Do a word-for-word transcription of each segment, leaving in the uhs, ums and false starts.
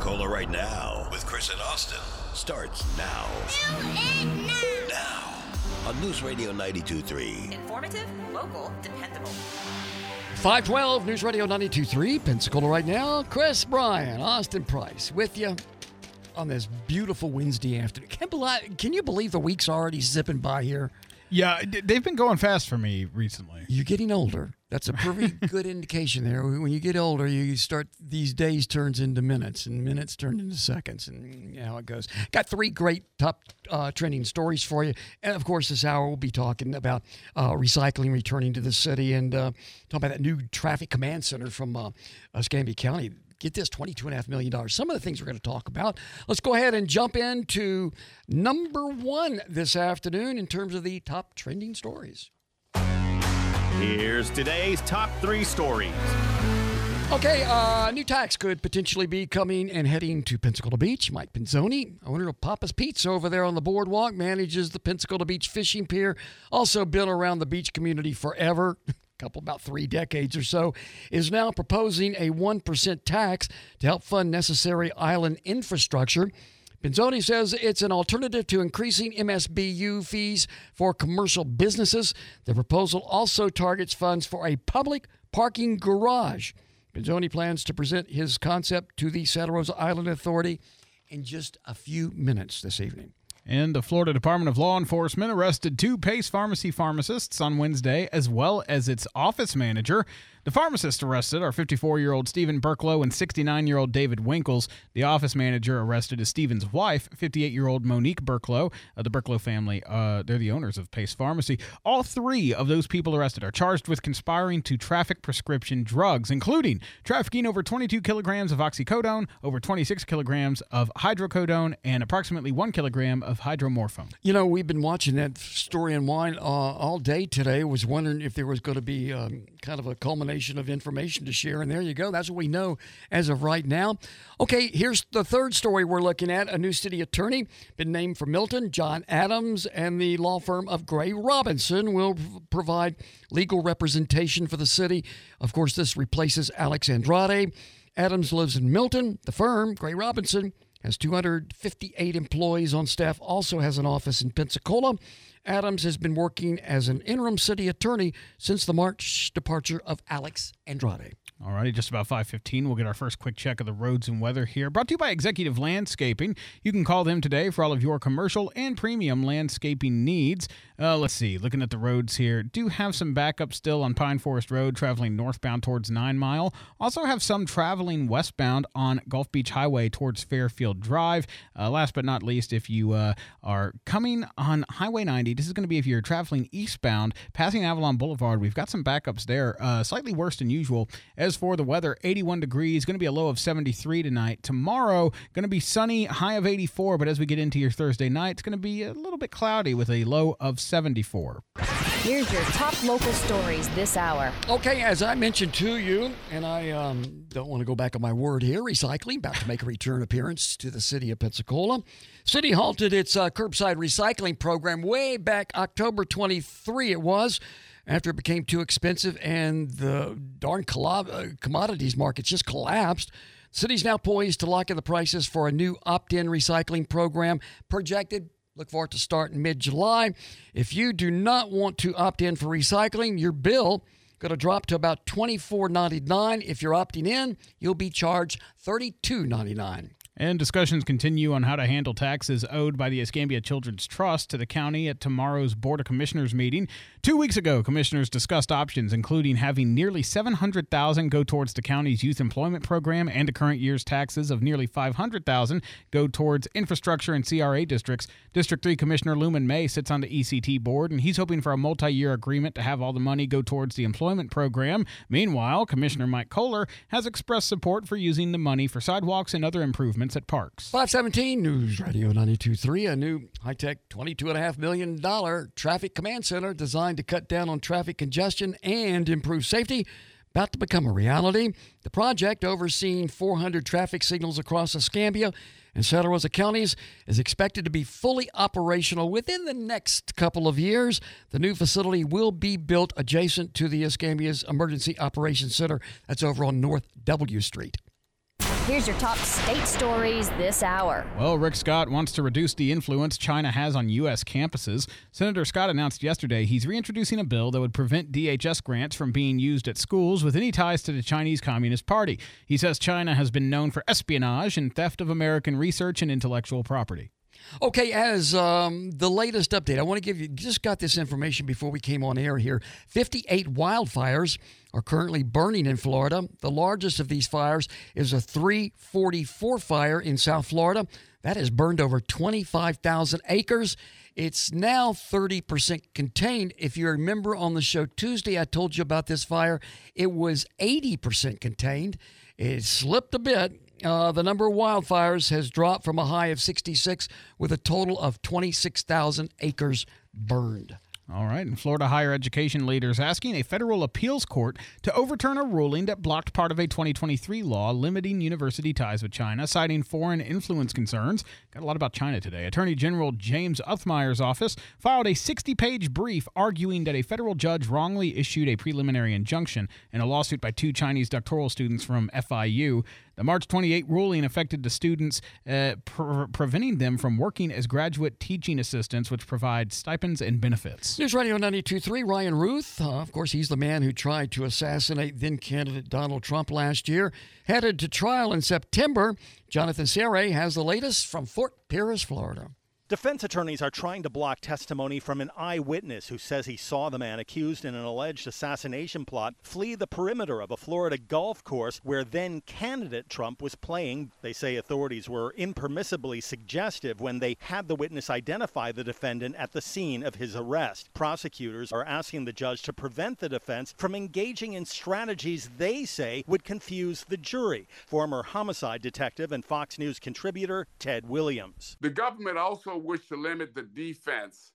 Pensacola right now with Chris and Austin starts now. Do it now. Now on News Radio ninety-two point three. Informative, local, dependable. five twelve News Radio ninety-two point three, Pensacola right now. Chris Bryan, Austin Price with you on this beautiful Wednesday afternoon. Can't believe, can you believe the week's already zipping by here? Yeah, they've been going fast for me recently. You're getting older. That's a pretty good indication there. When you get older, you start, these days turns into minutes, and minutes turn into seconds, and you know how it goes. Got three great top uh, trending stories for you. And, of course, this hour we'll be talking about uh, recycling returning to the city and uh, talking about that new traffic command center from uh, Escambia County. Get this, twenty-two point five million dollars. Some of the things we're going to talk about. Let's go ahead and jump into number one this afternoon in terms of the top trending stories. Here's today's top three stories. Okay, uh, new tax could potentially be coming and heading to Pensacola Beach. Mike Pinzoni, owner of Papa's Pizza over there on the boardwalk, manages the Pensacola Beach Fishing Pier. Also been around the beach community forever. Couple about three decades or so, is now proposing a one percent tax to help fund necessary island infrastructure. Pinzoni says it's an alternative to increasing M S B U fees for commercial businesses. The proposal also targets funds for a public parking garage. Pinzoni plans to present his concept to the Santa Rosa Island Authority in just a few minutes this evening. And the Florida Department of Law Enforcement arrested two Pace Pharmacy pharmacists on Wednesday, as well as its office manager. The pharmacists arrested are fifty-four-year-old Stephen Burklow and sixty-nine-year-old David Winkles. The office manager arrested is Stephen's wife, fifty-eight-year-old Monique Burklow. Uh, the Burklow family, uh, they're the owners of Pace Pharmacy. All three of those people arrested are charged with conspiring to traffic prescription drugs, including trafficking over twenty-two kilograms of oxycodone, over twenty-six kilograms of hydrocodone, and approximately one kilogram of hydromorphone. You know, we've been watching that story in wine uh, all day today. Was wondering if there was going to be um, kind of a culmination of information to share, and there you go. That's what we know as of right now. Okay, here's the third story we're looking at. A new city attorney been named for Milton. John Adams and the law firm of Gray Robinson will provide legal representation for the city. Of course, this replaces Alex Andrade. Adams lives in Milton. The firm, Gray Robinson, has two hundred fifty-eight employees on staff, also has an office in Pensacola. Adams has been working as an interim city attorney since the March departure of Alex Andrade. All righty, just about five fifteen. We'll get our first quick check of the roads and weather here. Brought to you by Executive Landscaping. You can call them today for all of your commercial and premium landscaping needs. Uh, let's see, looking at the roads here. Do have some backup still on Pine Forest Road traveling northbound towards Nine Mile. Also have some traveling westbound on Gulf Beach Highway towards Fairfield Drive. Uh, last but not least, if you uh, are coming on Highway ninety, this is going to be if you're traveling eastbound, passing Avalon Boulevard. We've got some backups there, uh, slightly worse than usual. As for the weather, eighty-one degrees, going to be a low of seventy-three tonight. Tomorrow, going to be sunny, high of eighty-four, but as we get into your Thursday night, it's going to be a little bit cloudy with a low of seventy-four. Here's your top local stories this hour. Okay, as I mentioned to you, and I um, don't want to go back on my word here, recycling, about to make a return appearance to the city of Pensacola. City halted its uh, curbside recycling program way back October twenty-third, it was, after it became too expensive and the darn commodities markets just collapsed. The city's now poised to lock in the prices for a new opt-in recycling program projected. Look for it to start in mid-July. If you do not want to opt in for recycling, your bill going to drop to about twenty-four ninety-nine. If you're opting in, you'll be charged thirty-two ninety-nine. And discussions continue on how to handle taxes owed by the Escambia Children's Trust to the county at tomorrow's Board of Commissioners meeting. Two weeks ago, commissioners discussed options, including having nearly seven hundred thousand dollars go towards the county's youth employment program and the current year's taxes of nearly five hundred thousand dollars go towards infrastructure and C R A districts. District three Commissioner Luman May sits on the E C T board, and he's hoping for a multi-year agreement to have all the money go towards the employment program. Meanwhile, Commissioner Mike Kohler has expressed support for using the money for sidewalks and other improvements at parks. five seventeen News Radio ninety-two point three, a new high-tech twenty-two point five million dollars traffic command center designed to cut down on traffic congestion and improve safety, about to become a reality. The project, overseeing four hundred traffic signals across Escambia and Santa Rosa counties, is expected to be fully operational within the next couple of years. The new facility will be built adjacent to the Escambia's Emergency Operations Center. That's over on North W Street. Here's your top state stories this hour. Well, Rick Scott wants to reduce the influence China has on U S campuses. Senator Scott announced yesterday he's reintroducing a bill that would prevent D H S grants from being used at schools with any ties to the Chinese Communist Party. He says China has been known for espionage and theft of American research and intellectual property. Okay, as um, the latest update, I want to give you, just got this information before we came on air here. fifty-eight wildfires are currently burning in Florida. The largest of these fires is a three forty-four fire in South Florida. That has burned over twenty-five thousand acres. It's now thirty percent contained. If you remember on the show Tuesday, I told you about this fire. It was eighty percent contained. It slipped a bit. Uh, the number of wildfires has dropped from a high of sixty-six with a total of twenty-six thousand acres burned. All right, and Florida higher education leaders asking a federal appeals court to overturn a ruling that blocked part of a twenty twenty-three law limiting university ties with China, citing foreign influence concerns. Got a lot about China today. Attorney General James Uthmeyer's office filed a sixty-page brief arguing that a federal judge wrongly issued a preliminary injunction in a lawsuit by two Chinese doctoral students from F I U. The March twenty-eighth ruling affected the students, uh, pre- preventing them from working as graduate teaching assistants, which provide stipends and benefits. News Radio ninety-two point three, Ryan Ruth. Uh, of course, he's the man who tried to assassinate then-candidate Donald Trump last year. Headed to trial in September, Jonathan Serre has the latest from Fort Pierce, Florida. Defense attorneys are trying to block testimony from an eyewitness who says he saw the man accused in an alleged assassination plot flee the perimeter of a Florida golf course where then-candidate Trump was playing. They say authorities were impermissibly suggestive when they had the witness identify the defendant at the scene of his arrest. Prosecutors are asking the judge to prevent the defense from engaging in strategies they say would confuse the jury. Former homicide detective and Fox News contributor Ted Williams. The government also wish to limit the defense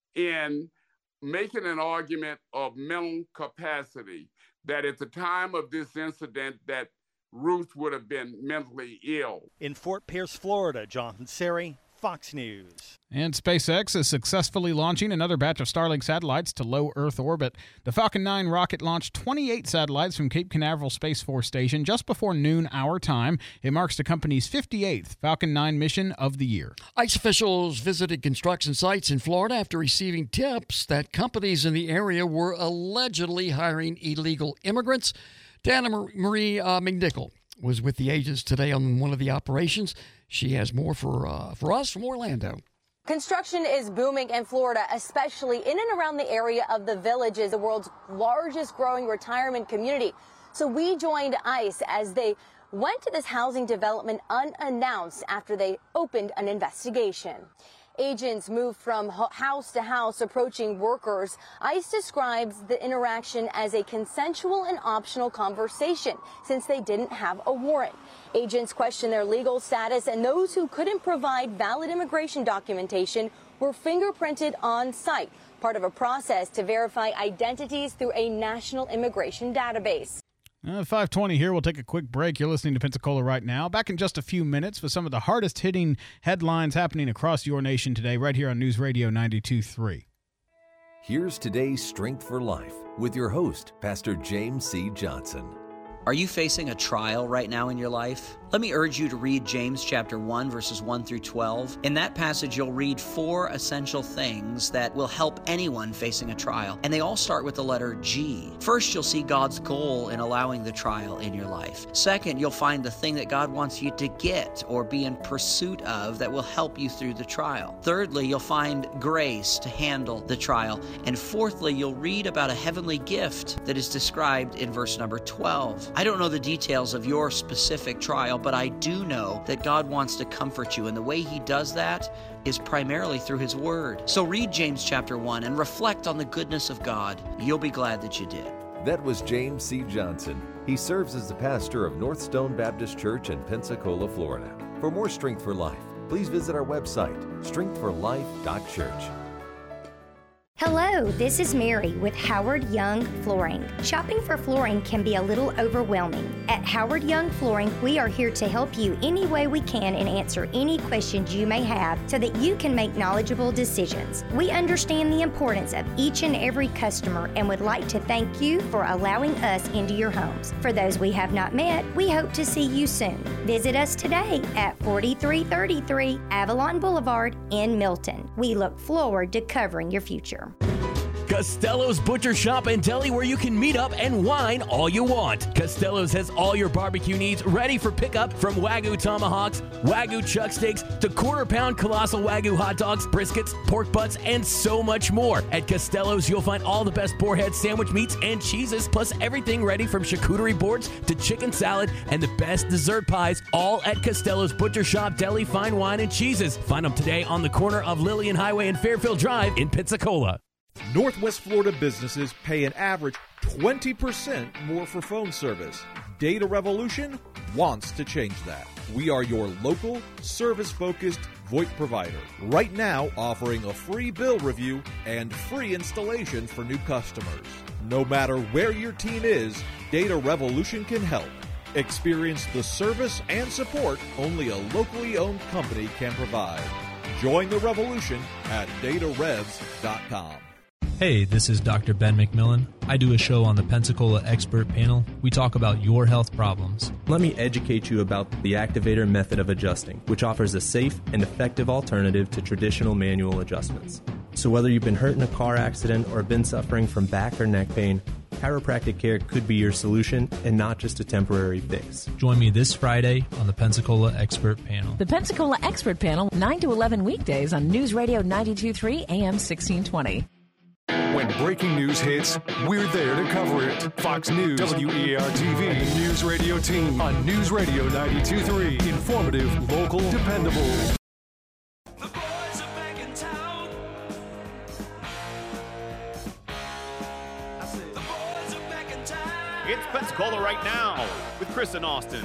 in making an argument of mental capacity, that at the time of this incident that Ruth would have been mentally ill. In Fort Pierce, Florida, Jonathan Serre, Fox News. And SpaceX is successfully launching another batch of Starlink satellites to low Earth orbit. The Falcon nine rocket launched twenty-eight satellites from Cape Canaveral Space Force Station just before noon our time. It marks the company's fifty-eighth Falcon nine mission of the year. ICE officials visited construction sites in Florida after receiving tips that companies in the area were allegedly hiring illegal immigrants. Dana Marie uh, McNichol was with the agents today on one of the operations. She has more for uh, for us from Orlando. Construction is booming in Florida, especially in and around the area of the Villages, the world's largest growing retirement community. So we joined ICE as they went to this housing development unannounced after they opened an investigation. Agents moved from house to house approaching workers. ICE describes the interaction as a consensual and optional conversation since they didn't have a warrant. Agents questioned their legal status, and those who couldn't provide valid immigration documentation were fingerprinted on site, part of a process to verify identities through a national immigration database. Uh, five twenty here. We'll take a quick break. You're listening to Pensacola right now. Back in just a few minutes with some of the hardest hitting headlines happening across your nation today, right here on News Radio ninety-two point three. Here's today's Strength for Life with your host, Pastor James C. Johnson. Are you facing a trial right now in your life? Let me urge you to read James chapter one, verses one through twelve. In that passage, you'll read four essential things that will help anyone facing a trial. And they all start with the letter G. First, you'll see God's goal in allowing the trial in your life. Second, you'll find the thing that God wants you to get or be in pursuit of that will help you through the trial. Thirdly, you'll find grace to handle the trial. And fourthly, you'll read about a heavenly gift that is described in verse number twelve. I don't know the details of your specific trial, but I do know that God wants to comfort you, and the way He does that is primarily through His Word. So read James chapter one and reflect on the goodness of God. You'll be glad that you did. That was James C. Johnson. He serves as the pastor of North Stone Baptist Church in Pensacola, Florida. For more Strength for Life, please visit our website, strength for life dot church. Hello, this is Mary with Howard Young Flooring. Shopping for flooring can be a little overwhelming. At Howard Young Flooring, we are here to help you any way we can and answer any questions you may have so that you can make knowledgeable decisions. We understand the importance of each and every customer and would like to thank you for allowing us into your homes. For those we have not met, we hope to see you soon. Visit us today at forty-three thirty-three Avalon Boulevard in Milton. We look forward to covering your future. Costello's Butcher Shop and Deli, where you can meet up and wine all you want. Costello's has all your barbecue needs ready for pickup, from Wagyu tomahawks, Wagyu chuck steaks, to quarter-pound colossal Wagyu hot dogs, briskets, pork butts, and so much more. At Costello's, you'll find all the best boarhead sandwich meats and cheeses, plus everything ready from charcuterie boards to chicken salad and the best dessert pies, all at Costello's Butcher Shop, Deli, fine wine, and cheeses. Find them today on the corner of Lillian Highway and Fairfield Drive in Pensacola. Northwest Florida businesses pay an average twenty percent more for phone service. Data Revolution wants to change that. We are your local, service-focused VoIP provider. Right now, offering a free bill review and free installation for new customers. No matter where your team is, Data Revolution can help. Experience the service and support only a locally owned company can provide. Join the revolution at data revs dot com. Hey, this is Doctor Ben McMillan. I do a show on the Pensacola Expert Panel. We talk about your health problems. Let me educate you about the Activator method of adjusting, which offers a safe and effective alternative to traditional manual adjustments. So whether you've been hurt in a car accident or been suffering from back or neck pain, chiropractic care could be your solution and not just a temporary fix. Join me this Friday on the Pensacola Expert Panel. The Pensacola Expert Panel, nine to eleven weekdays on News Radio ninety-two point three A M sixteen twenty. When breaking news hits, we're there to cover it. Fox News, W E A R T V, and the News Radio team on News Radio ninety-two point three. Informative, local, dependable. The boys are back in town. I said, the boys are back in town. It's Pensacola right now with Chris and Austin.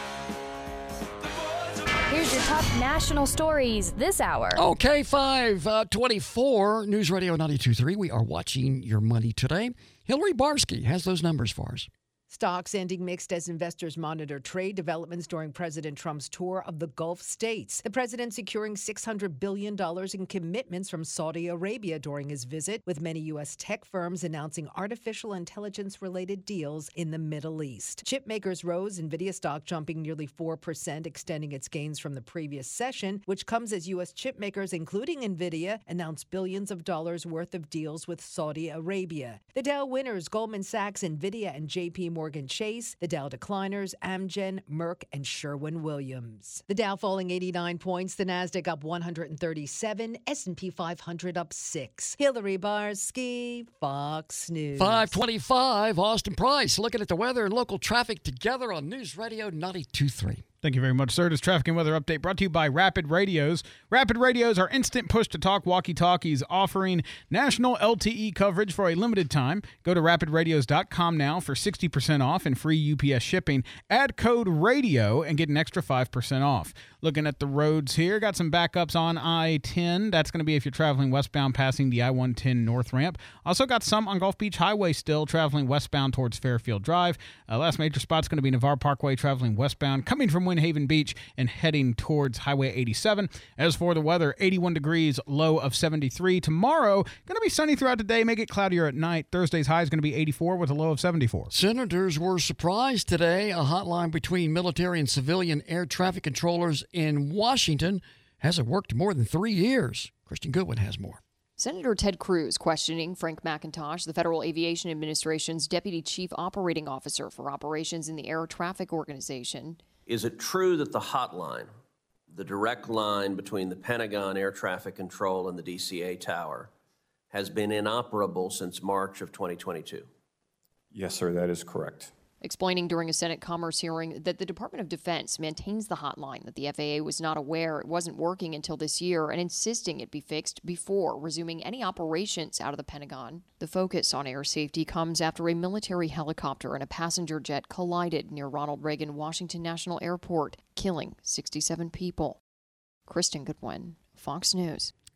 Here's your top national stories this hour. Okay, five twenty-four, News Radio ninety-two point three. We are watching your money today. Hillary Barsky has those numbers for us. Stocks ending mixed as investors monitor trade developments during President Trump's tour of the Gulf states. The president securing six hundred billion dollars in commitments from Saudi Arabia during his visit, with many U S tech firms announcing artificial intelligence-related deals in the Middle East. Chip makers rose, NVIDIA stock jumping nearly four percent, extending its gains from the previous session, which comes as U S chip makers, including NVIDIA, announced billions of dollars worth of deals with Saudi Arabia. The Dow winners, Goldman Sachs, NVIDIA, and J P Morgan Chase. The Dow decliners, Amgen, Merck, and Sherwin-Williams. The Dow falling eighty-nine points, the Nasdaq up one hundred thirty-seven, S and P five hundred up six. Hillary Barsky, Fox News. five twenty-five, Austin Price looking at the weather and local traffic together on News Radio ninety-two point three. Thank you very much, sir. This traffic and weather update brought to you by Rapid Radios. Rapid Radios are instant push-to-talk walkie-talkies offering national L T E coverage for a limited time. Go to rapid radios dot com now for sixty percent off and free U P S shipping. Add code RADIO and get an extra five percent off. Looking at the roads here, got some backups on I ten. That's going to be if you're traveling westbound passing the I one ten north ramp. Also got some on Gulf Beach Highway still traveling westbound towards Fairfield Drive. Uh, last major spot's going to be Navarre Parkway traveling westbound, coming from Windhaven Beach and heading towards Highway eighty-seven. As for the weather, eighty-one degrees, low of seventy-three. Tomorrow, going to be sunny throughout the day, make it cloudier at night. Thursday's high is going to be eighty-four with a low of seventy-four. Senators were surprised today. A hotline between military and civilian air traffic controllers in Washington hasn't worked more than three years. Kristen Goodwin has more. Senator Ted Cruz questioning Frank McIntosh, the Federal Aviation Administration's Deputy Chief Operating Officer for Operations in the Air Traffic Organization. Is it true that the hotline, the direct line between the Pentagon Air Traffic Control and the D C A Tower, has been inoperable since March of twenty twenty-two? Yes, sir, that is correct. Explaining during a Senate Commerce hearing that the Department of Defense maintains the hotline, that the F A A was not aware it wasn't working until this year, and insisting it be fixed before resuming any operations out of the Pentagon. The focus on air safety comes after a military helicopter and a passenger jet collided near Ronald Reagan Washington National Airport, killing sixty-seven people. Kristen Goodwin, Fox News.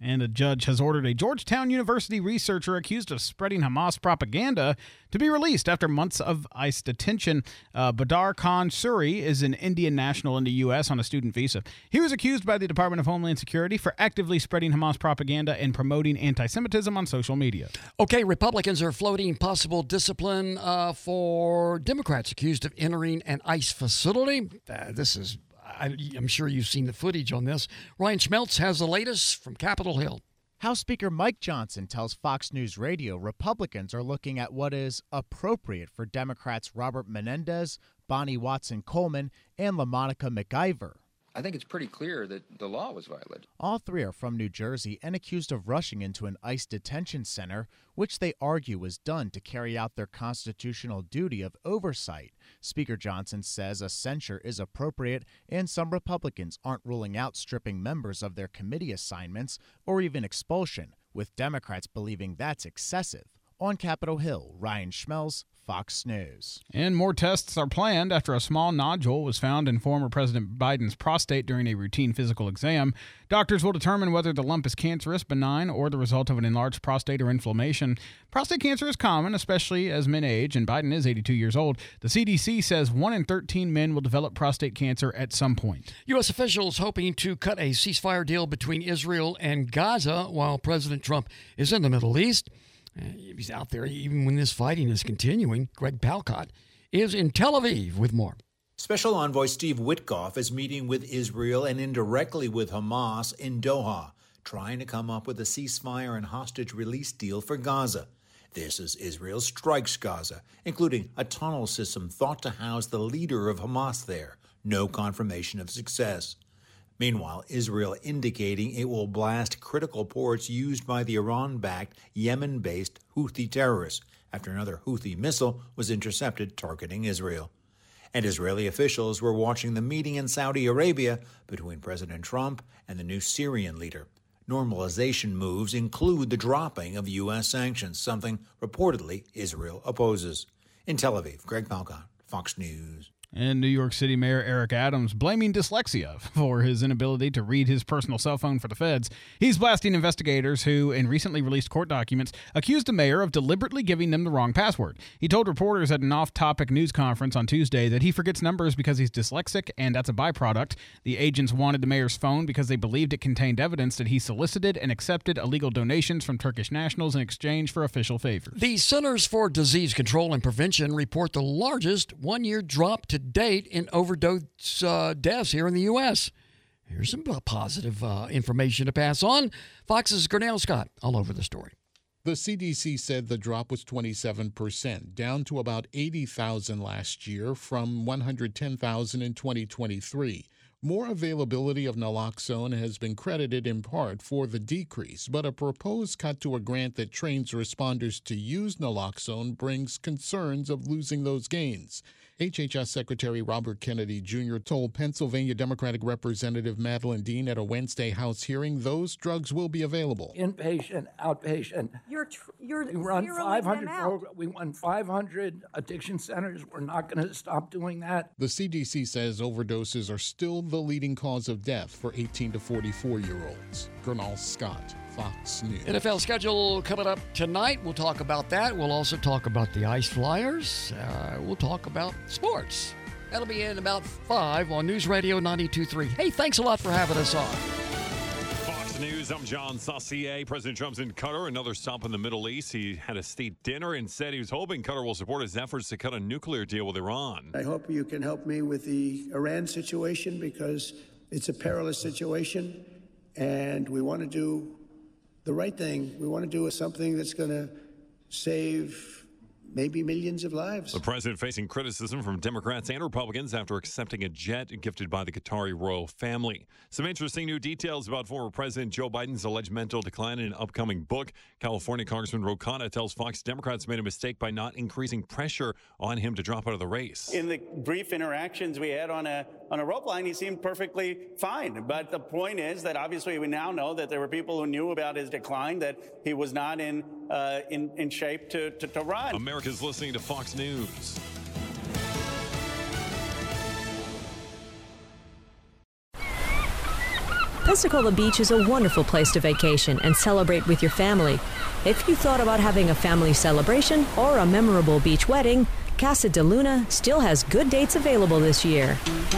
And a judge has ordered a Georgetown University researcher accused of spreading Hamas propaganda to be released after months of ICE detention. Uh, Badar Khan Suri is an Indian national in the U S on a student visa. He was accused by the Department of Homeland Security for actively spreading Hamas propaganda and promoting anti-Semitism on social media. Okay, Republicans are floating possible discipline uh, for Democrats accused of entering an ICE facility. Uh, this is I, I'm sure you've seen the footage on this. Ryan Schmeltz has the latest from Capitol Hill. House Speaker Mike Johnson tells Fox News Radio Republicans are looking at what is appropriate for Democrats Robert Menendez, Bonnie Watson-Coleman, and LaMonica McIver. I think it's pretty clear that the law was violated. All three are from New Jersey and accused of rushing into an ICE detention center, which they argue was done to carry out their constitutional duty of oversight. Speaker Johnson says a censure is appropriate, and some Republicans aren't ruling out stripping members of their committee assignments or even expulsion, with Democrats believing that's excessive. On Capitol Hill, Ryan Schmelz, Fox News. And more tests are planned after a small nodule was found in former President Biden's prostate during a routine physical exam. Doctors will determine whether the lump is cancerous, benign, or the result of an enlarged prostate or inflammation. Prostate cancer is common, especially as men age, and Biden is eighty-two years old. The C D C says one in thirteen men will develop prostate cancer at some point. U S officials hoping to cut a ceasefire deal between Israel and Gaza while President Trump is in the Middle East. He's out there even when this fighting is continuing. Greg Palcott is in Tel Aviv with more. Special Envoy Steve Witkoff is meeting with Israel and indirectly with Hamas in Doha, trying to come up with a ceasefire and hostage release deal for Gaza. This as Israel strikes Gaza, including a tunnel system thought to house the leader of Hamas there. No confirmation of success. Meanwhile, Israel indicating it will blast critical ports used by the Iran-backed, Yemen-based Houthi terrorists after another Houthi missile was intercepted targeting Israel. And Israeli officials were watching the meeting in Saudi Arabia between President Trump and the new Syrian leader. Normalization moves include the dropping of U S sanctions, something reportedly Israel opposes. In Tel Aviv, Greg Palcott, Fox News. And New York City Mayor Eric Adams blaming dyslexia for his inability to read his personal cell phone for the feds. He's blasting investigators who, in recently released court documents, accused the mayor of deliberately giving them the wrong password. He told reporters at an off-topic news conference on Tuesday that he forgets numbers because he's dyslexic, and that's a byproduct. The agents wanted the mayor's phone because they believed it contained evidence that he solicited and accepted illegal donations from Turkish nationals in exchange for official favors. The Centers for Disease Control and Prevention report the largest one-year drop to date in overdose uh, deaths here in the U S Here's some positive uh, information to pass on. Fox's Gernell Scott all over the story. The C D C said the drop was twenty-seven percent, down to about eighty thousand last year from one hundred ten thousand in twenty twenty-three. More availability of naloxone has been credited in part for the decrease, but a proposed cut to a grant that trains responders to use naloxone brings concerns of losing those gains. H H S Secretary Robert Kennedy Junior told Pennsylvania Democratic Representative Madeline Dean at a Wednesday House hearing those drugs will be available. Inpatient, outpatient. You're tr- you're we run zeroing five hundred. them out. Progr- we run five hundred addiction centers. We're not going to stop doing that. The C D C says overdoses are still the leading cause of death for eighteen to forty-four year olds. Gernal Scott, Fox News. N F L schedule coming up tonight. We'll talk about that. We'll also talk about the Ice Flyers. Uh, we'll talk about sports. That'll be in about five on News Radio ninety-two point three. Hey, thanks a lot for having us on. Fox News, I'm John Saucier. President Trump's in Qatar, another stop in the Middle East. He had a state dinner and said he was hoping Qatar will support his efforts to cut a nuclear deal with Iran. I hope you can help me with the Iran situation because it's a perilous situation, and we want to do the right thing. We want to do something that's going to save maybe millions of lives. The president facing criticism from Democrats and Republicans after accepting a jet gifted by the Qatari royal family. Some interesting new details about former President Joe Biden's alleged mental decline in an upcoming book. California Congressman Ro Khanna tells Fox Democrats made a mistake by not increasing pressure on him to drop out of the race. In the brief interactions we had on a on a rope line, he seemed perfectly fine. But the point is that obviously we now know that there were people who knew about his decline, that he was not in uh, in, in shape to, to, to run. America's listening to Fox News. Pensacola Beach is a wonderful place to vacation and celebrate with your family. If you thought about having a family celebration or a memorable beach wedding, Casa de Luna still has good dates available this year.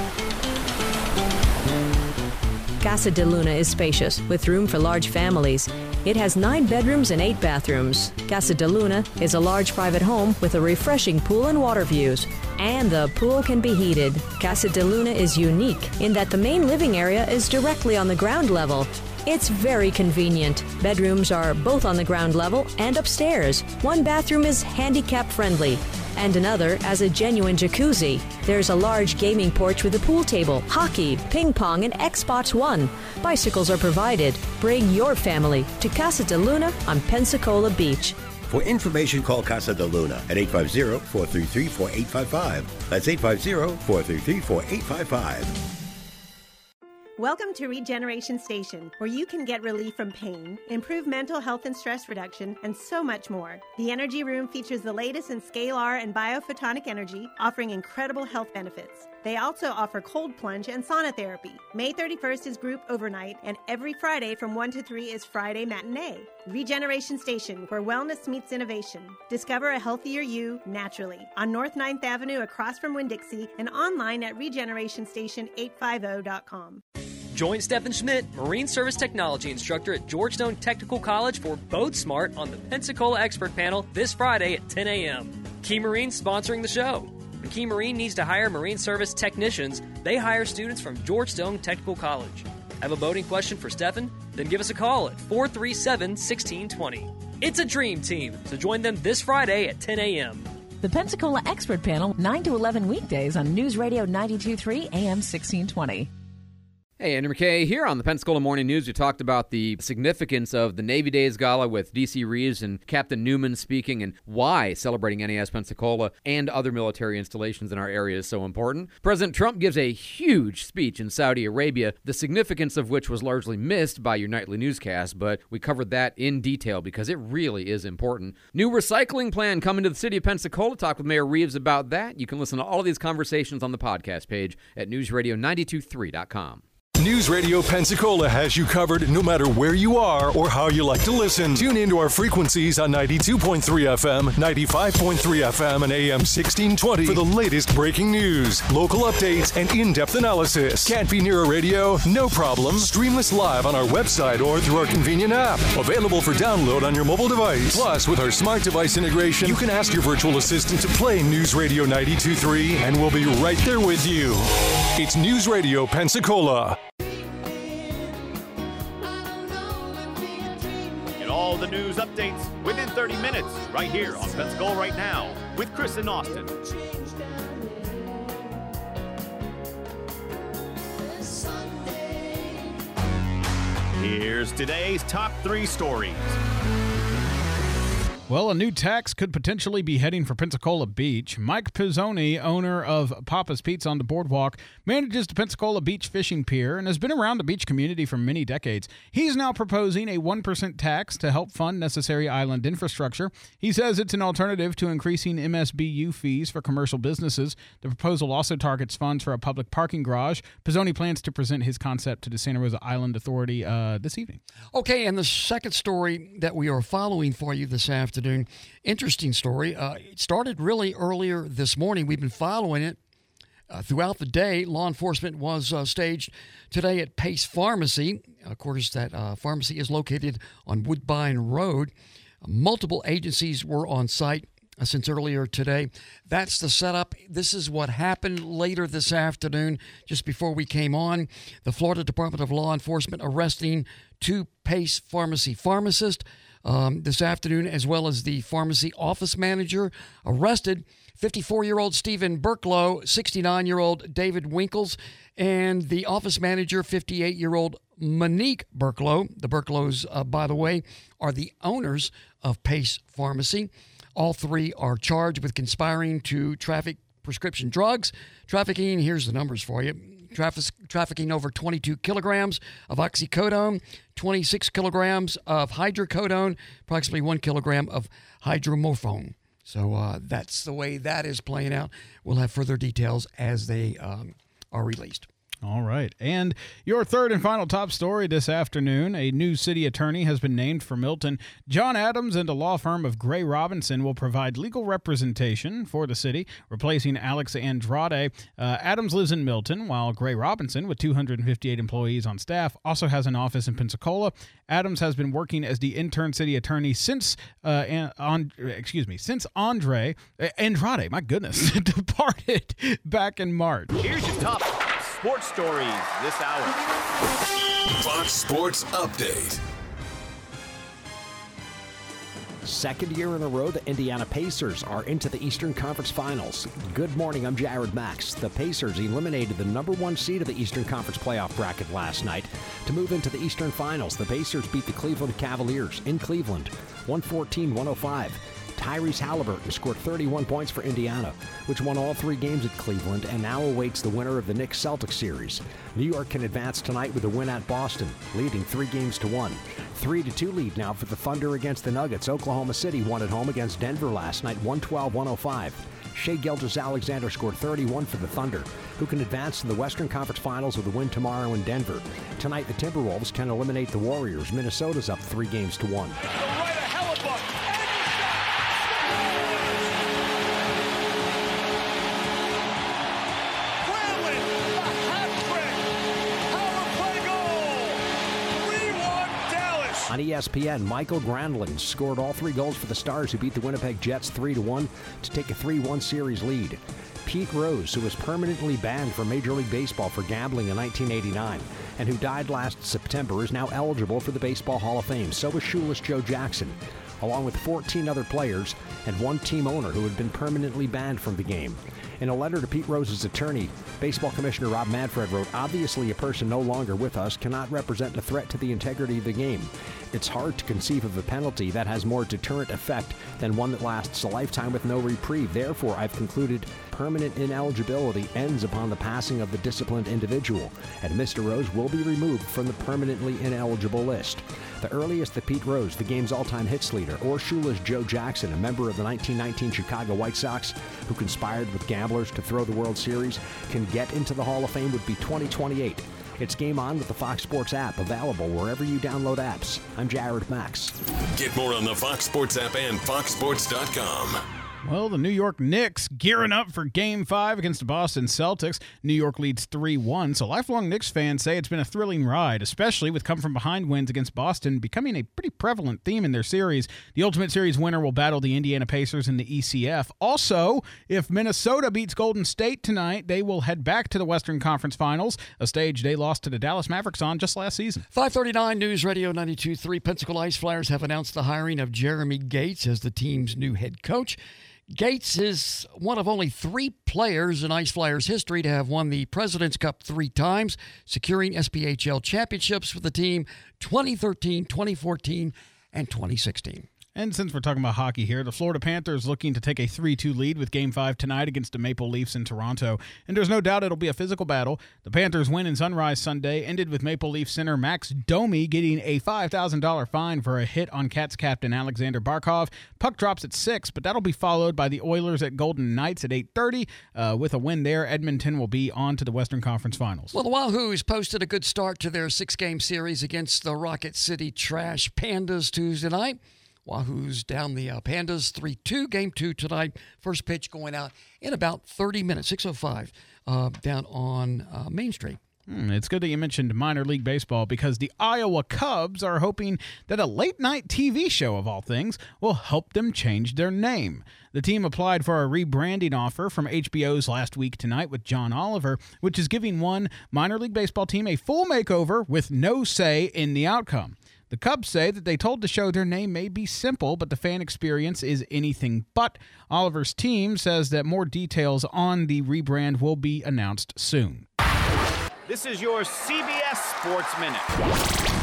Casa de Luna is spacious, with room for large families. It has nine bedrooms and eight bathrooms. Casa de Luna is a large private home with a refreshing pool and water views. And the pool can be heated. Casa de Luna is unique in that the main living area is directly on the ground level. It's very convenient. Bedrooms are both on the ground level and upstairs. One bathroom is handicap friendly, and another has a genuine jacuzzi. There's a large gaming porch with a pool table, hockey, ping pong, and Xbox One. Bicycles are provided. Bring your family to Casa de Luna on Pensacola Beach. For information, call Casa de Luna at eight five zero, four three three, four eight five five. That's eight five zero, four three three, four eight five five. Welcome to Regeneration Station, where you can get relief from pain, improve mental health and stress reduction, and so much more. The Energy Room features the latest in scalar and biophotonic energy, offering incredible health benefits. They also offer cold plunge and sauna therapy. May thirty-first is group overnight, and every Friday from one to three is Friday matinee. Regeneration Station, where wellness meets innovation. Discover a healthier you naturally on North ninth Avenue across from Winn-Dixie and online at regeneration station eight fifty dot com. Join Stephen Schmidt, Marine Service Technology Instructor at Georgetown Technical College for Boat Smart on the Pensacola Expert Panel this Friday at ten a.m. Key Marine's sponsoring the show. When Key Marine needs to hire Marine Service technicians, they hire students from Georgetown Technical College. Have a boating question for Stephen? Then give us a call at four three seven, one six two zero. It's a dream team, so join them this Friday at ten a.m. The Pensacola Expert Panel, nine to eleven weekdays on News Radio ninety-two point three A M sixteen twenty. Hey, Andrew McKay here on the Pensacola Morning News. We talked about the significance of the Navy Days Gala with D C Reeves and Captain Newman speaking, and why celebrating N A S Pensacola and other military installations in our area is so important. President Trump gives a huge speech in Saudi Arabia, the significance of which was largely missed by your nightly newscast, but we covered that in detail because it really is important. New recycling plan coming to the city of Pensacola. Talk with Mayor Reeves about that. You can listen to all of these conversations on the podcast page at news radio nine two three dot com. News Radio Pensacola has you covered no matter where you are or how you like to listen. Tune into our frequencies on ninety-two point three F M, ninety-five point three F M, and A M sixteen twenty for the latest breaking news, local updates, and in-depth analysis. Can't be near a radio? No problem. Stream us live on our website or through our convenient app. Available for download on your mobile device. Plus, with our smart device integration, you can ask your virtual assistant to play News Radio ninety-two point three, and we'll be right there with you. It's News Radio Pensacola. Get all the news updates within thirty minutes right here on Pensacola Right Now with Chris and Austin. Here's today's top three stories. Well, a new tax could potentially be heading for Pensacola Beach. Mike Pizzoni, owner of Papa's Pizza on the Boardwalk, manages the Pensacola Beach Fishing Pier and has been around the beach community for many decades. He's now proposing a one percent tax to help fund necessary island infrastructure. He says it's an alternative to increasing M S B U fees for commercial businesses. The proposal also targets funds for a public parking garage. Pizzoni plans to present his concept to the Santa Rosa Island Authority uh, this evening. Okay, and the second story that we are following for you this afternoon, interesting story. Uh, it started really earlier this morning. We've been following it uh, throughout the day. Law enforcement was uh, staged today at Pace Pharmacy. Of course, that uh, pharmacy is located on Woodbine Road. Uh, multiple agencies were on site uh, since earlier today. That's the setup. This is what happened later this afternoon, just before we came on. The Florida Department of Law Enforcement arresting two Pace Pharmacy pharmacists Um, this afternoon, as well as the pharmacy office manager, arrested fifty-four-year-old Stephen Burklow, sixty-nine-year-old David Winkles, and the office manager, fifty-eight-year-old Monique Burklow. The Burklows, uh, by the way, are the owners of Pace Pharmacy. All three are charged with conspiring to traffic prescription drugs. Trafficking, here's the numbers for you. Traffic, trafficking over twenty-two kilograms of oxycodone, twenty-six kilograms of hydrocodone, approximately one kilogram of hydromorphone. So uh, that's the way that is playing out. We'll have further details as they um, are released. All right. And your third and final top story this afternoon, a new city attorney has been named for Milton. John Adams and a law firm of Gray Robinson will provide legal representation for the city, replacing Alex Andrade. Uh, Adams lives in Milton, while Gray Robinson, with two hundred fifty-eight employees on staff, also has an office in Pensacola. Adams has been working as the intern city attorney since, uh, an, on, excuse me, since Andre, uh, Andrade, my goodness, departed back in March. Here's your top sports stories this hour. Fox Sports Update. Second year in a row, the Indiana Pacers are into the Eastern Conference Finals. Good morning, I'm Jared Max. The Pacers eliminated the number one seed of the Eastern Conference playoff bracket last night. To move into the Eastern Finals, the Pacers beat the Cleveland Cavaliers in Cleveland, one fourteen to one oh five. Tyrese Halliburton scored thirty-one points for Indiana, which won all three games at Cleveland and now awaits the winner of the Knicks-Celtics series. New York can advance tonight with a win at Boston, leading three games to one. three to two lead now for the Thunder against the Nuggets. Oklahoma City won at home against Denver last night, one twelve to one oh five. Shai Gilgeous-Alexander scored thirty-one for the Thunder, who can advance to the Western Conference Finals with a win tomorrow in Denver. Tonight, the Timberwolves can eliminate the Warriors. Minnesota's up three games to one. On E S P N, Michael Granlund scored all three goals for the Stars, who beat the Winnipeg Jets three to one to take a three one series lead. Pete Rose, who was permanently banned from Major League Baseball for gambling in nineteen eighty-nine and who died last September, is now eligible for the Baseball Hall of Fame. So was Shoeless Joe Jackson, along with fourteen other players and one team owner who had been permanently banned from the game. In a letter to Pete Rose's attorney, Baseball Commissioner Rob Manfred wrote, "Obviously, a person no longer with us cannot represent a threat to the integrity of the game. It's hard to conceive of a penalty that has more deterrent effect than one that lasts a lifetime with no reprieve. Therefore, I've concluded permanent ineligibility ends upon the passing of the disciplined individual, and Mister Rose will be removed from the permanently ineligible list." The earliest that Pete Rose, the game's all-time hits leader, or Shoeless Joe Jackson, a member of the nineteen nineteen Chicago White Sox, who conspired with gamblers to throw the World Series, can get into the Hall of Fame would be twenty twenty-eight. It's Game On with the Fox Sports app, available wherever you download apps. I'm Jared Max. Get more on the Fox Sports app and fox sports dot com. Well, the New York Knicks gearing up for Game five against the Boston Celtics. New York leads three one, so lifelong Knicks fans say it's been a thrilling ride, especially with come-from-behind wins against Boston becoming a pretty prevalent theme in their series. The Ultimate Series winner will battle the Indiana Pacers in the E C F. Also, if Minnesota beats Golden State tonight, they will head back to the Western Conference Finals, a stage they lost to the Dallas Mavericks on just last season. five thirty-nine News Radio ninety-two point three. Pensacola Ice Flyers have announced the hiring of Jeremy Gates as the team's new head coach. Gates is one of only three players in Ice Flyers history to have won the President's Cup three times, securing S P H L championships for the team twenty thirteen, twenty fourteen, and twenty sixteen. And since we're talking about hockey here, the Florida Panthers looking to take a three two lead with Game five tonight against the Maple Leafs in Toronto. And there's no doubt it'll be a physical battle. The Panthers' win in Sunrise Sunday ended with Maple Leaf center Max Domi getting a five thousand dollars fine for a hit on Cats captain Alexander Barkov. Puck drops at six, but that'll be followed by the Oilers at Golden Knights at eight thirty. Uh, with a win there, Edmonton will be on to the Western Conference Finals. Well, the Wahoos posted a good start to their six-game series against the Rocket City Trash Pandas Tuesday night. Wahoo's down the uh, Pandas three two. Game two tonight. First pitch going out in about thirty minutes, six oh five, uh, down on uh, Main Street. Hmm, it's good that you mentioned minor league baseball because the Iowa Cubs are hoping that a late-night T V show, of all things, will help them change their name. The team applied for a rebranding offer from H B O's Last Week Tonight with John Oliver, which is giving one minor league baseball team a full makeover with no say in the outcome. The Cubs say that they told the show their name may be simple, but the fan experience is anything but. Oliver's team says that more details on the rebrand will be announced soon. This is your C B S Sports Minute.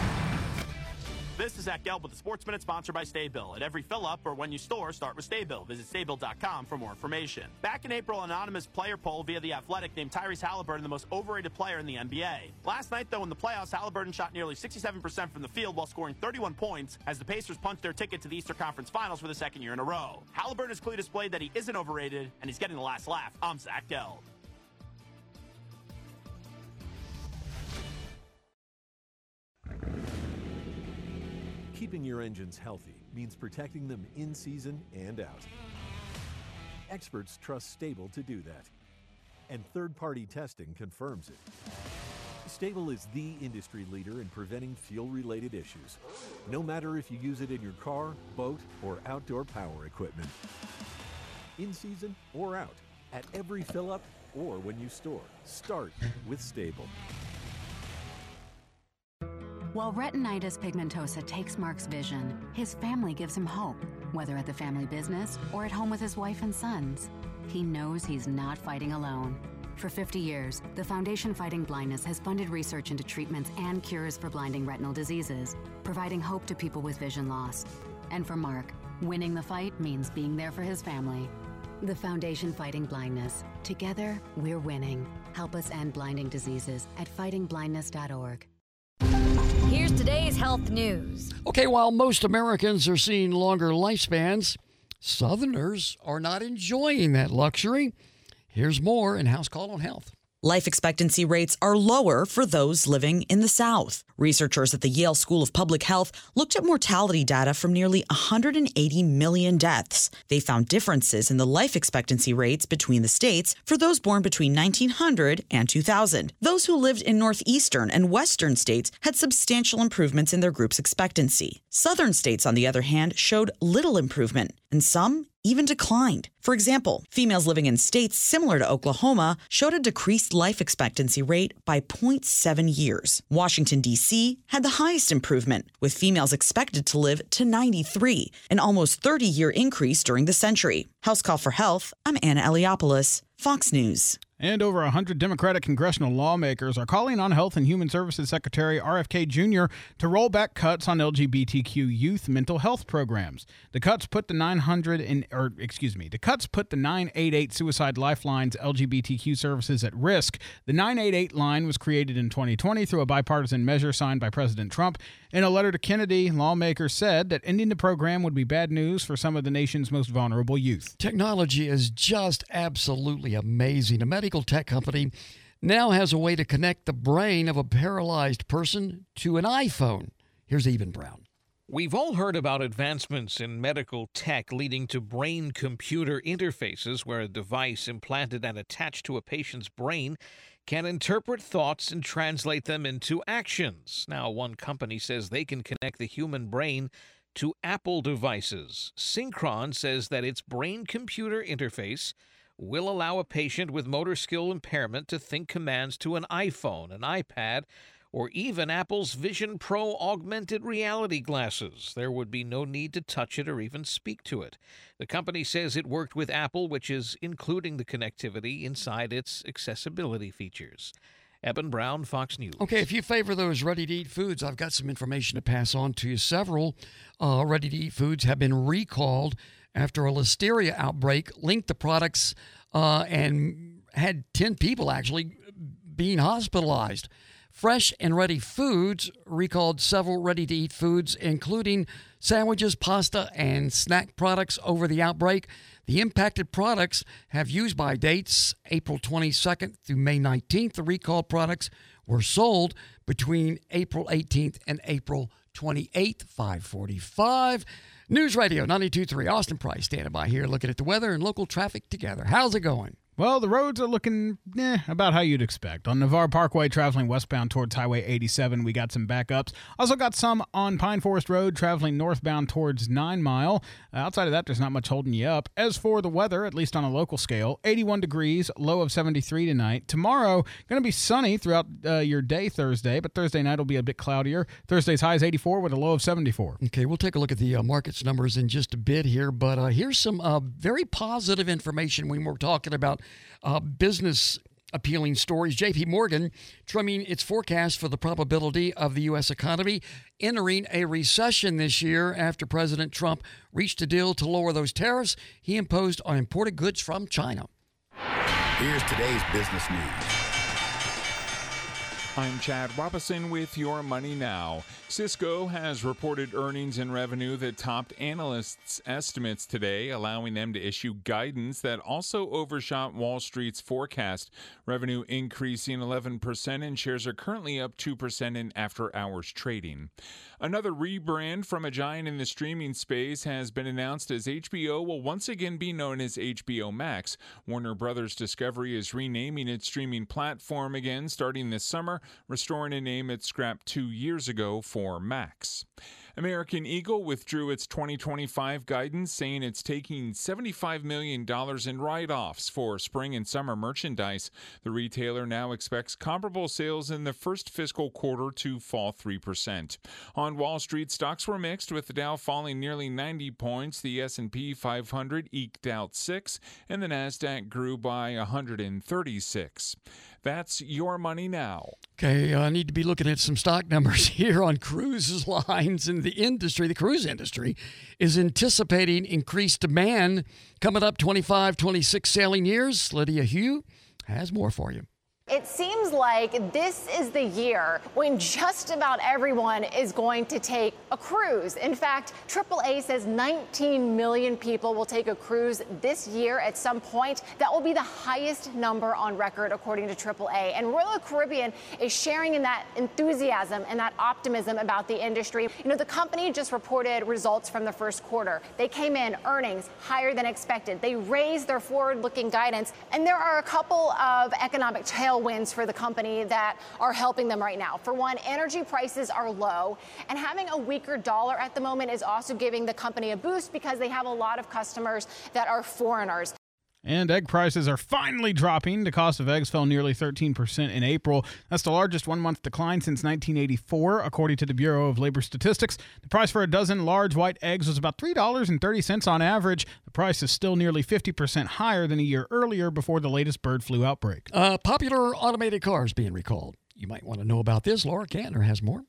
This is Zach Gelb with the Sports Minute, sponsored by Staybill. At every fill-up or when you store, start with Staybill. Visit Staybill dot com for more information. Back in April, an anonymous player poll via The Athletic named Tyrese Halliburton the most overrated player in the N B A. Last night, though, in the playoffs, Halliburton shot nearly sixty-seven percent from the field while scoring thirty-one points as the Pacers punched their ticket to the Eastern Conference Finals for the second year in a row. Halliburton has clearly displayed that he isn't overrated, and he's getting the last laugh. I'm Zach Gelb. Keeping your engines healthy means protecting them in season and out. Experts trust Stable to do that. And third-party testing confirms it. Stable is the industry leader in preventing fuel-related issues, no matter if you use it in your car, boat, or outdoor power equipment. In season or out, at every fill-up or when you store, start with Stable. While retinitis pigmentosa takes Mark's vision, his family gives him hope, whether at the family business or at home with his wife and sons. He knows he's not fighting alone. For fifty years, the Foundation Fighting Blindness has funded research into treatments and cures for blinding retinal diseases, providing hope to people with vision loss. And for Mark, winning the fight means being there for his family. The Foundation Fighting Blindness. Together, we're winning. Help us end blinding diseases at fighting blindness dot org. Here's today's health news. Okay, while most Americans are seeing longer lifespans, Southerners are not enjoying that luxury. Here's more in House Call on Health. Life expectancy rates are lower for those living in the South. Researchers at the Yale School of Public Health looked at mortality data from nearly one hundred eighty million deaths. They found differences in the life expectancy rates between the states for those born between nineteen hundred and two thousand. Those who lived in northeastern and western states had substantial improvements in their group's expectancy. Southern states, on the other hand, showed little improvement, and some even declined. For example, females living in states similar to Oklahoma showed a decreased life expectancy rate by zero point seven years. Washington, D C had the highest improvement, with females expected to live to ninety-three, an almost thirty-year increase during the century. House Call for Health, I'm Anna Eliopoulos, Fox News. And over one hundred Democratic congressional lawmakers are calling on Health and Human Services Secretary R F K Junior to roll back cuts on L G B T Q youth mental health programs. The cuts put the nine hundred in, or excuse me, the cuts put the nine eight eight Suicide Lifeline's L G B T Q services at risk. The nine eight eight line was created in twenty twenty through a bipartisan measure signed by President Trump. In a letter to Kennedy, lawmakers said that ending the program would be bad news for some of the nation's most vulnerable youth. Technology is just absolutely amazing. A medical tech company now has a way to connect the brain of a paralyzed person to an iPhone. Here's Eben Brown. We've all heard about advancements in medical tech leading to brain-computer interfaces where a device implanted and attached to a patient's brain can interpret thoughts and translate them into actions. Now, one company says they can connect the human brain to Apple devices. Synchron says that its brain-computer interface will allow a patient with motor skill impairment to think commands to an iPhone, an iPad, or even Apple's Vision Pro augmented reality glasses. There would be no need to touch it or even speak to it. The company says it worked with Apple, which is including the connectivity inside its accessibility features. Eben Brown, Fox News. Okay, if you favor those ready-to-eat foods, I've got some information to pass on to you. Several uh, ready-to-eat foods have been recalled after a listeria outbreak linked the products uh, and had ten people actually being hospitalized. Fresh and Ready Foods recalled several ready-to-eat foods, including sandwiches, pasta, and snack products over the outbreak. The impacted products have use-by dates April twenty-second through May nineteenth. The recalled products were sold between April eighteenth and April twenty-eighth, five forty-five. News Radio ninety-two point three, Austin Price standing by here looking at the weather and local traffic together. How's it going? Well, the roads are looking eh, about how you'd expect. On Navarre Parkway, traveling westbound towards Highway eighty-seven, we got some backups. Also got some on Pine Forest Road, traveling northbound towards Nine Mile. Uh, outside of that, there's not much holding you up. As for the weather, at least on a local scale, eighty-one degrees, low of seventy-three tonight. Tomorrow, going to be sunny throughout uh, your day Thursday, but Thursday night will be a bit cloudier. Thursday's high is eighty-four with a low of seventy-four. Okay, we'll take a look at the uh, markets numbers in just a bit here, but uh, here's some uh, very positive information when we're talking about uh, business appealing stories. J P Morgan trimming its forecast for the probability of the U S economy entering a recession this year after President Trump reached a deal to lower those tariffs he imposed on imported goods from China. Here's today's business news. I'm Chad Robison with Your Money Now. Cisco has reported earnings and revenue that topped analysts' estimates today, allowing them to issue guidance that also overshot Wall Street's forecast. Revenue increasing eleven percent, and shares are currently up two percent in after-hours trading. Another rebrand from a giant in the streaming space has been announced, as H B O will once again be known as H B O Max. Warner Brothers Discovery is renaming its streaming platform again starting this summer, restoring a name it scrapped two years ago for Max. American Eagle withdrew its twenty twenty-five guidance, saying it's taking seventy-five million dollars in write-offs for spring and summer merchandise. The retailer now expects comparable sales in the first fiscal quarter to fall three percent. On Wall Street, stocks were mixed, with the Dow falling nearly ninety points. The S and P five hundred eked out six, and the Nasdaq grew by one hundred thirty-six. That's Your Money Now. Okay, I need to be looking at some stock numbers here on cruise lines in the industry. The cruise industry is anticipating increased demand coming up twenty-five, twenty-six sailing years. Lydia Hugh has more for you. It seems like this is the year when just about everyone is going to take a cruise. In fact, triple A says nineteen million people will take a cruise this year at some point. That will be the highest number on record, according to triple A. And Royal Caribbean is sharing in that enthusiasm and that optimism about the industry. You know, the company just reported results from the first quarter. They came in earnings higher than expected. They raised their forward-looking guidance, and there are a couple of economic tailwinds wins for the company that are helping them right now. For one, energy prices are low, and having a weaker dollar at the moment is also giving the company a boost because they have a lot of customers that are foreigners. And egg prices are finally dropping. The cost of eggs fell nearly thirteen percent in April. That's the largest one-month decline since nineteen eighty-four, according to the Bureau of Labor Statistics. The price for a dozen large white eggs was about three dollars and thirty cents on average. The price is still nearly fifty percent higher than a year earlier before the latest bird flu outbreak. Uh, popular automated cars being recalled. You might want to know about this. Laura Kantner has more.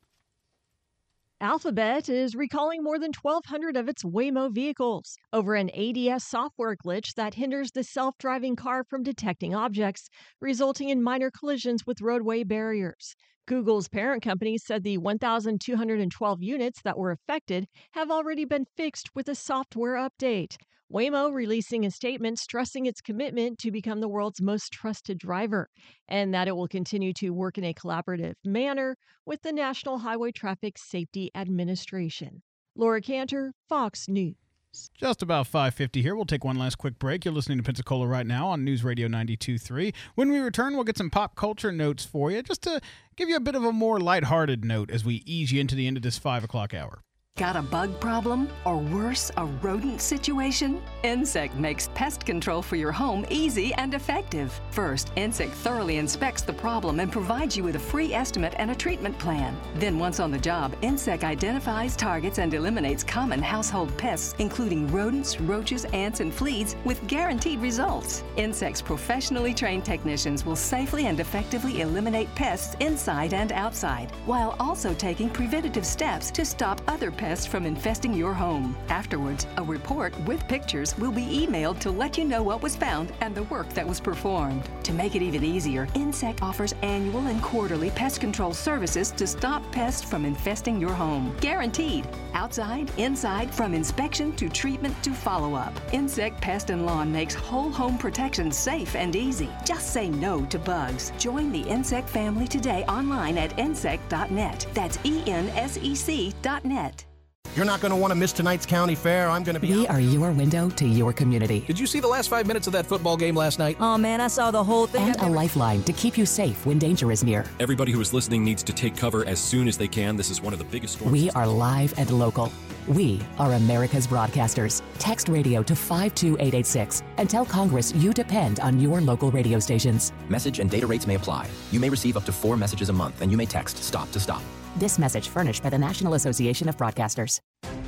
Alphabet is recalling more than twelve hundred of its Waymo vehicles over an A D S software glitch that hinders the self-driving car from detecting objects, resulting in minor collisions with roadway barriers. Google's parent company said the one thousand two hundred twelve units that were affected have already been fixed with a software update. Waymo releasing a statement stressing its commitment to become the world's most trusted driver, and that it will continue to work in a collaborative manner with the National Highway Traffic Safety Administration. Laura Cantor, Fox News. Just about five fifty here. We'll take one last quick break. You're listening to Pensacola right now on News Radio ninety-two point three. When we return, we'll get some pop culture notes for you, just to give you a bit of a more lighthearted note as we ease you into the end of this five o'clock hour. Got a bug problem? Or worse, a rodent situation? Insect makes pest control for your home easy and effective. First, Insect thoroughly inspects the problem and provides you with a free estimate and a treatment plan. Then once on the job, Insect identifies, targets, and eliminates common household pests, including rodents, roaches, ants, and fleas, with guaranteed results. Insect's professionally trained technicians will safely and effectively eliminate pests inside and outside, while also taking preventative steps to stop other pests from infesting your home. Afterwards, a report with pictures will be emailed to let you know what was found and the work that was performed. To make it even easier, Insect offers annual and quarterly pest control services to stop pests from infesting your home. Guaranteed. Outside, inside, from inspection to treatment to follow-up. Insect Pest and Lawn makes whole home protection safe and easy. Just say no to bugs. Join the Insect family today online at insect dot net. That's E N S E C dot net. You're not going to want to miss tonight's county fair. I'm going to be We are your window to your community. Did you see the last five minutes of that football game last night? Oh, man, I saw the whole thing. And a lifeline to keep you safe when danger is near. Everybody who is listening needs to take cover as soon as they can. This is one of the biggest storms. We are live and local. We are America's broadcasters. Text radio to five two eight eight six and tell Congress you depend on your local radio stations. Message and data rates may apply. You may receive up to four messages a month, and you may text STOP to STOP. This message furnished by the National Association of Broadcasters.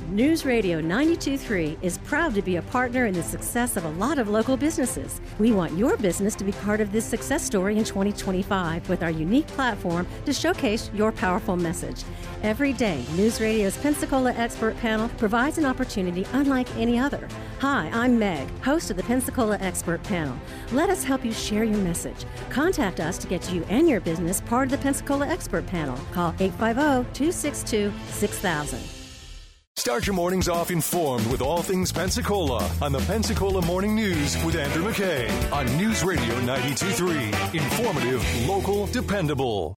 News Radio ninety-two point three is proud to be a partner in the success of a lot of local businesses. We want your business to be part of this success story in twenty twenty-five with our unique platform to showcase your powerful message. Every day, News Radio's Pensacola Expert Panel provides an opportunity unlike any other. Hi, I'm Meg, host of the Pensacola Expert Panel. Let us help you share your message. Contact us to get you and your business part of the Pensacola Expert Panel. Call eight five zero, two six two, six thousand. Start your mornings off informed with all things Pensacola on the Pensacola Morning News with Andrew McKay on News Radio ninety-two point three. Informative, local, dependable.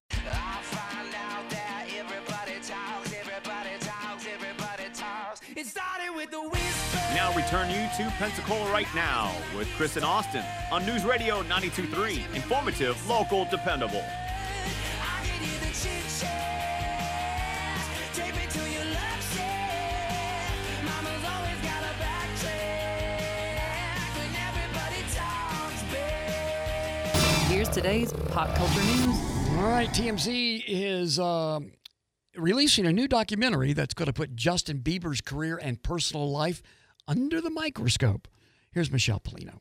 Now return you to Pensacola Right Now with Chris and Austin on News Radio ninety-two point three. Informative, local, dependable. Here's today's pop culture news. All right, T M Z is um, releasing a new documentary that's going to put Justin Bieber's career and personal life under the microscope. Here's Michelle Polino.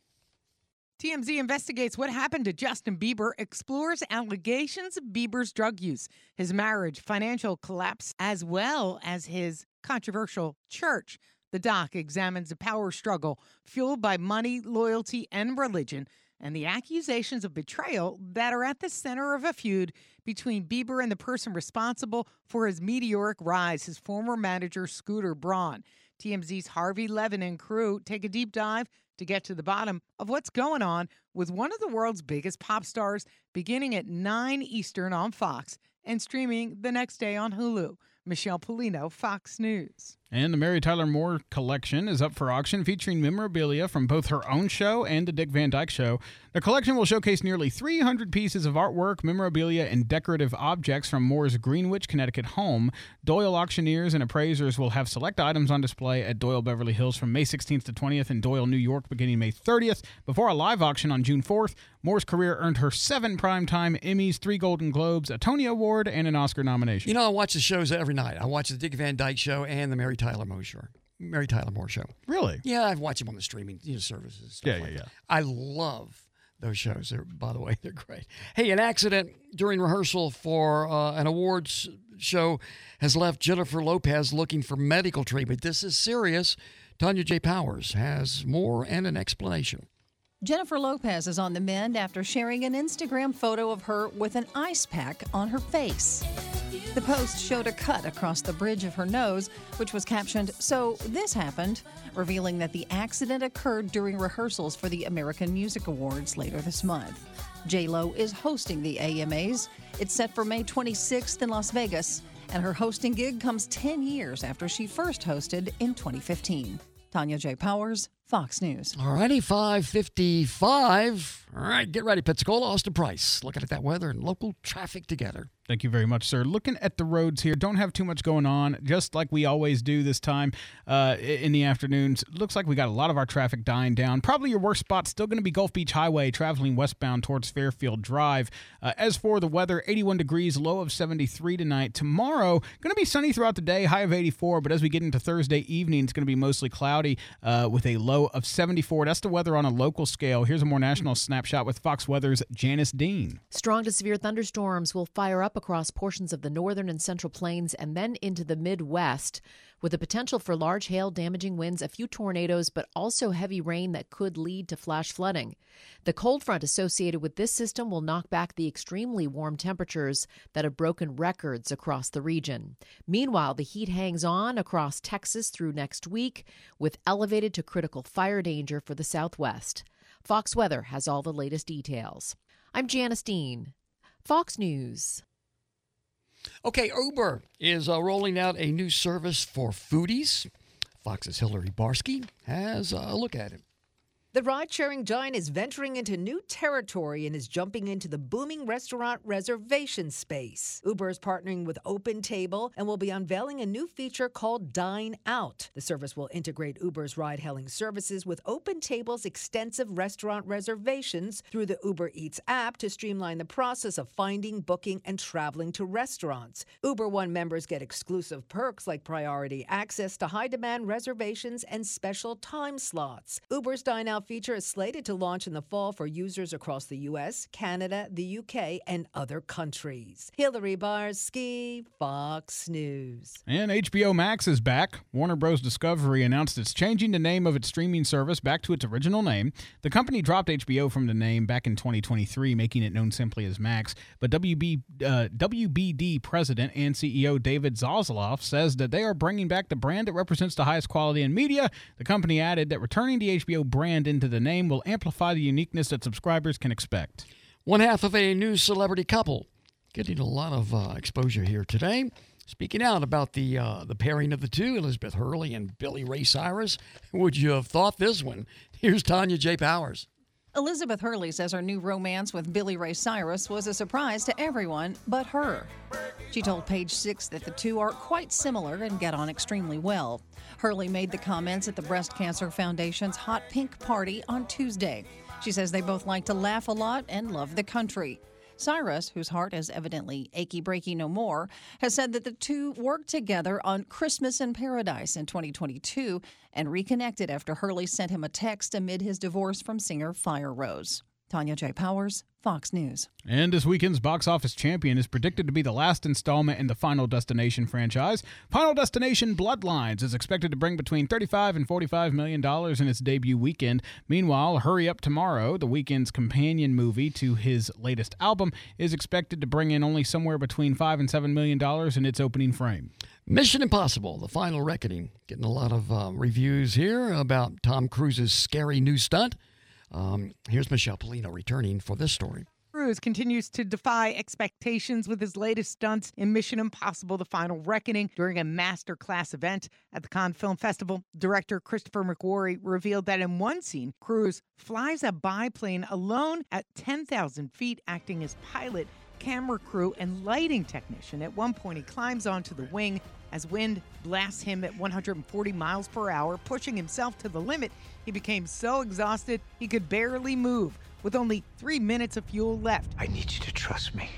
T M Z investigates what happened to Justin Bieber, explores allegations of Bieber's drug use, his marriage, financial collapse, as well as his controversial church. The doc examines the power struggle fueled by money, loyalty, and religion, and the accusations of betrayal that are at the center of a feud between Bieber and the person responsible for his meteoric rise, his former manager, Scooter Braun. T M Z's Harvey Levin and crew take a deep dive to get to the bottom of what's going on with one of the world's biggest pop stars, beginning at nine Eastern on Fox and streaming the next day on Hulu. Michelle Polino, Fox News. And the Mary Tyler Moore collection is up for auction, featuring memorabilia from both her own show and the Dick Van Dyke Show. The collection will showcase nearly three hundred pieces of artwork, memorabilia, and decorative objects from Moore's Greenwich, Connecticut home. Doyle auctioneers and appraisers will have select items on display at Doyle Beverly Hills from May sixteenth to twentieth and Doyle, New York, beginning May thirtieth, before a live auction on June fourth. Moore's career earned her seven Primetime Emmys, three Golden Globes, a Tony Award, and an Oscar nomination. You know, I watch the shows every night. I watch the Dick Van Dyke Show and the Mary Tyler Moore Show. Mary Tyler Moore Show. Really? Yeah, I've watched them on the streaming you know, services. Stuff Yeah, like yeah, that. yeah. I love those shows. They're, by the way, they're great. Hey, an accident during rehearsal for uh, an awards show has left Jennifer Lopez looking for medical treatment. This is serious. Tanya J. Powers has more and an explanation. Jennifer Lopez is on the mend after sharing an Instagram photo of her with an ice pack on her face. The post showed a cut across the bridge of her nose, which was captioned, "So this happened," revealing that the accident occurred during rehearsals for the American Music Awards later this month. J-Lo is hosting the A M As. It's set for May twenty-sixth in Las Vegas, and her hosting gig comes ten years after she first hosted in twenty fifteen. Tanya J. Powers, Fox News. All righty, five fifty-five. All right, get ready, Pensacola. Austin Price looking at that weather and local traffic together. Thank you very much, sir. Looking at the roads here, don't have too much going on, just like we always do this time uh, in the afternoons. Looks like we got a lot of our traffic dying down. Probably your worst spot still going to be Gulf Beach Highway, traveling westbound towards Fairfield Drive. Uh, as for the weather, eighty-one degrees, low of seventy-three tonight. Tomorrow, going to be sunny throughout the day, high of eighty-four, but as we get into Thursday evening, it's going to be mostly cloudy uh, with a low of seventy-four. That's the weather on a local scale. Here's a more national snapshot with Fox Weather's Janice Dean. Strong to severe thunderstorms will fire up across portions of the northern and central plains and then into the Midwest, with the potential for large hail, damaging winds, a few tornadoes, but also heavy rain that could lead to flash flooding. The cold front associated with this system will knock back the extremely warm temperatures that have broken records across the region. Meanwhile, the heat hangs on across Texas through next week, with elevated to critical fire danger for the Southwest. Fox Weather has all the latest details. I'm Janice Dean, Fox News. Okay, Uber is uh, rolling out a new service for foodies. Fox's Hillary Barsky has a look at it. The ride-sharing giant is venturing into new territory and is jumping into the booming restaurant reservation space. Uber is partnering with OpenTable and will be unveiling a new feature called Dine Out. The service will integrate Uber's ride-hailing services with OpenTable's extensive restaurant reservations through the Uber Eats app to streamline the process of finding, booking, and traveling to restaurants. Uber One members get exclusive perks like priority access to high-demand reservations and special time slots. Uber's Dine Out feature is slated to launch in the fall for users across the U S, Canada, the U K, and other countries. Hillary Barsky, Fox News. And H B O Max is back. Warner Bros. Discovery announced it's changing the name of its streaming service back to its original name. The company dropped H B O from the name back in twenty twenty-three, making it known simply as Max. But W B, uh, W B D president and C E O David Zaslav says that they are bringing back the brand that represents the highest quality in media. The company added that returning the H B O brand into the name will amplify the uniqueness that subscribers can expect. One half of a new celebrity couple getting a lot of uh, exposure here today. Speaking out about the uh, the pairing of the two, Elizabeth Hurley and Billy Ray Cyrus. Would you have thought this one? Here's Tanya J. Powers. Elizabeth Hurley says her new romance with Billy Ray Cyrus was a surprise to everyone but her. She told Page Six that the two are quite similar and get on extremely well. Hurley made the comments at the Breast Cancer Foundation's Hot Pink Party on Tuesday. She says they both like to laugh a lot and love the country. Cyrus, whose heart is evidently achy breaky no more, has said that the two worked together on Christmas in Paradise in twenty twenty-two and reconnected after Hurley sent him a text amid his divorce from singer Fire Rose. Tanya J. Powers, Fox News. And this weekend's box office champion is predicted to be the last installment in the Final Destination franchise. Final Destination Bloodlines is expected to bring between thirty-five and forty-five million dollars in its debut weekend. Meanwhile, Hurry Up Tomorrow, the weekend's companion movie to his latest album, is expected to bring in only somewhere between five and seven million dollars in its opening frame. Mission Impossible: The Final Reckoning. Getting a lot of uh, reviews here about Tom Cruise's scary new stunt. Um, here's Michelle Polino returning for this story. Cruise continues to defy expectations with his latest stunts in Mission Impossible: The Final Reckoning. During a masterclass event at the Cannes Film Festival, director Christopher McQuarrie revealed that in one scene, Cruise flies a biplane alone at ten thousand feet, acting as pilot, camera crew, and lighting technician. At one point, he climbs onto the wing as wind blasts him at one hundred forty miles per hour, pushing himself to the limit. He became so exhausted he could barely move. With only three minutes of fuel left, I need you to trust me.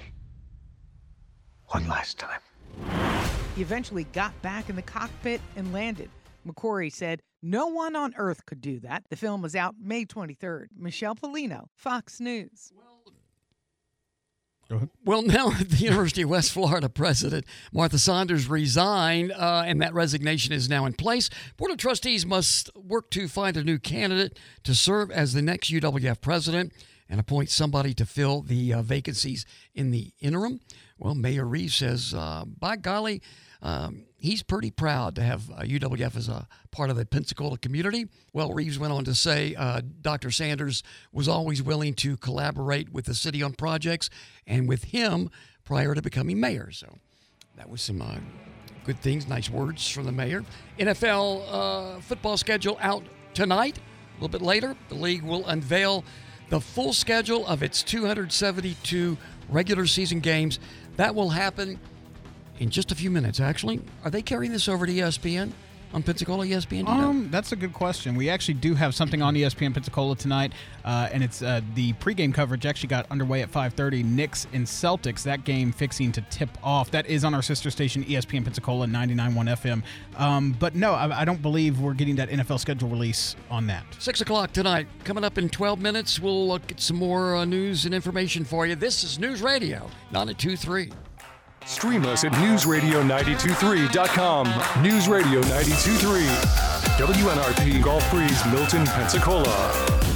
One last time. He eventually got back in the cockpit and landed. McQuarrie said, "No one on Earth could do that." The film was out May twenty-third. Michelle Polino, Fox News. Go ahead. Well, now the University of West Florida president, Martha Saunders, resigned, uh, and that resignation is now in place. Board of Trustees must work to find a new candidate to serve as the next U W F president and appoint somebody to fill the uh, vacancies in the interim. Well, Mayor Reeves says, uh, by golly, um, he's pretty proud to have uh, U W F as a part of the Pensacola community. Well, Reeves went on to say uh, Doctor Sanders was always willing to collaborate with the city on projects and with him prior to becoming mayor. So that was some uh, good things, nice words from the mayor. N F L uh, football schedule out tonight. A little bit later, the league will unveil the full schedule of its two hundred seventy-two regular season games. That will happen in just a few minutes, actually. Are they carrying this over to E S P N on Pensacola E S P N? Um, that's a good question. We actually do have something on E S P N Pensacola tonight, uh, and it's uh, the pregame coverage actually got underway at five thirty. Knicks and Celtics, that game fixing to tip off. That is on our sister station, E S P N Pensacola, ninety-nine point one F M. Um, but no, I, I don't believe we're getting that N F L schedule release on that. Six o'clock tonight. Coming up in twelve minutes, we'll look at some more uh, news and information for you. This is News Radio ninety-two point three. Stream us at news radio nine two three dot com. News Radio ninety-two point three. W N R P Gulf Breeze, Milton, Pensacola.